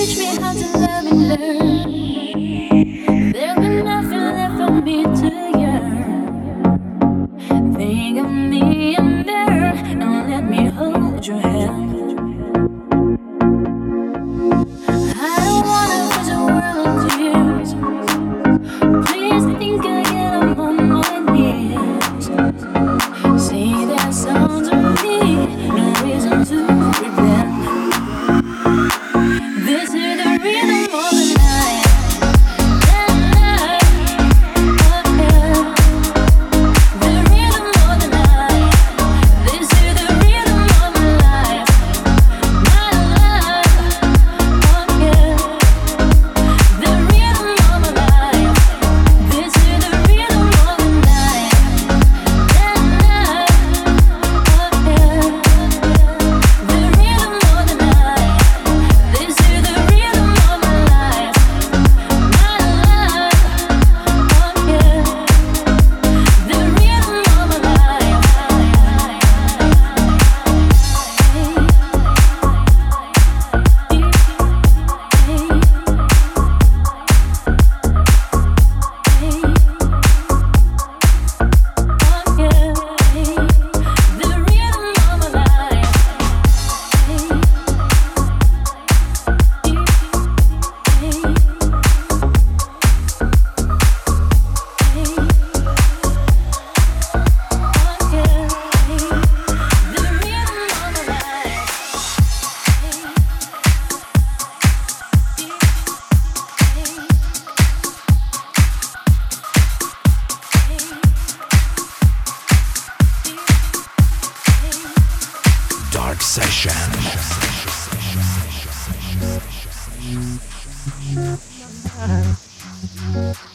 teach me how to love and learn. There'll be nothing left for me to yearn. Think of me and there, and let me hold your hand. I don't wanna lose the world in tears. Please think again, I'm on my knees. Say that song to me, no reason to pretend. This is the rhythm of the night. Session.